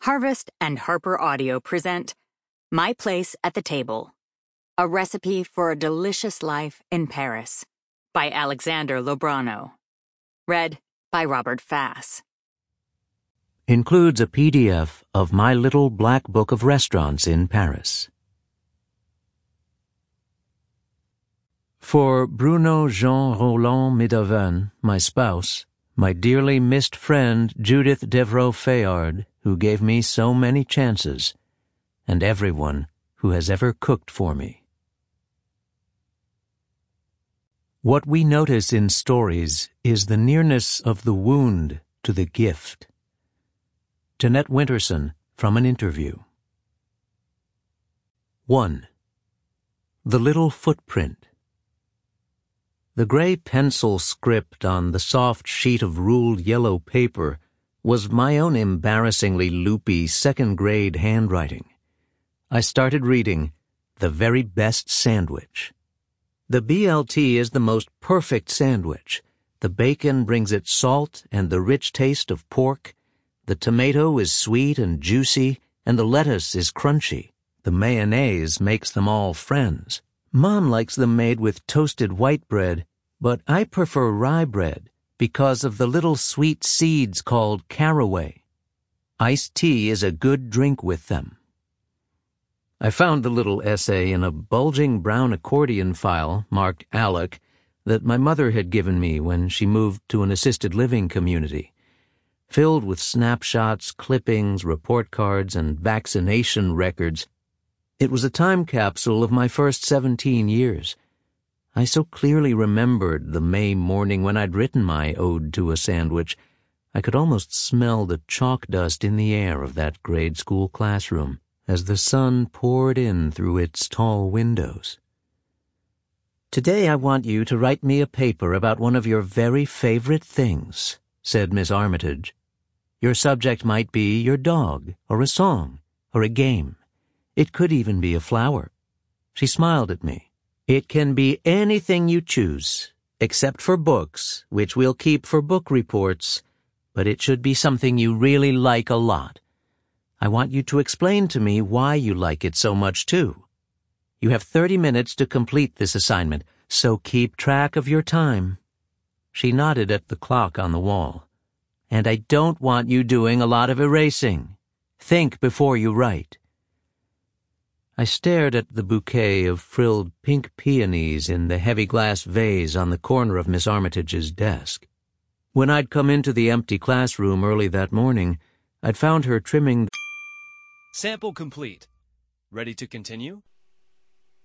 Harvest and Harper Audio present My Place at the Table, a recipe for a delicious life in Paris by Alexander Lobrano. Read by Robert Fass. Includes a PDF of My Little Black Book of Restaurants in Paris. For Bruno Jean Roland Midavin, my spouse, my dearly missed friend Judith Devereux Fayard, who gave me so many chances, and everyone who has ever cooked for me. What we notice in stories is the nearness of the wound to the gift. Jeanette Winterson, from an interview. 1. The Little Footprint. The gray pencil script on the soft sheet of ruled yellow paper was my own embarrassingly loopy second-grade handwriting. I started reading The Very Best Sandwich. The BLT is the most perfect sandwich. The bacon brings it salt and the rich taste of pork. The tomato is sweet and juicy, and the lettuce is crunchy. The mayonnaise makes them all friends. Mom likes them made with toasted white bread, but I prefer rye bread because of the little sweet seeds called caraway. Iced tea is a good drink with them. I found the little essay in a bulging brown accordion file marked Alec that my mother had given me when she moved to an assisted living community, filled with snapshots, clippings, report cards, and vaccination records. It was a time capsule of my first 17 years. I so clearly remembered the May morning when I'd written my ode to a sandwich. I could almost smell the chalk dust in the air of that grade school classroom as the sun poured in through its tall windows. "Today I want you to write me a paper about one of your very favorite things," said Miss Armitage. "Your subject might be your dog, or a song, or a game. It could even be a flower." She smiled at me. "It can be anything you choose, except for books, which we'll keep for book reports, but it should be something you really like a lot. I want you to explain to me why you like it so much, too. You have 30 minutes to complete this assignment, so keep track of your time." She nodded at the clock on the wall. "And I don't want you doing a lot of erasing. Think before you write." I stared at the bouquet of frilled pink peonies in the heavy glass vase on the corner of Miss Armitage's desk. When I'd come into the empty classroom early that morning, I'd found her trimming. Sample complete. Ready to continue?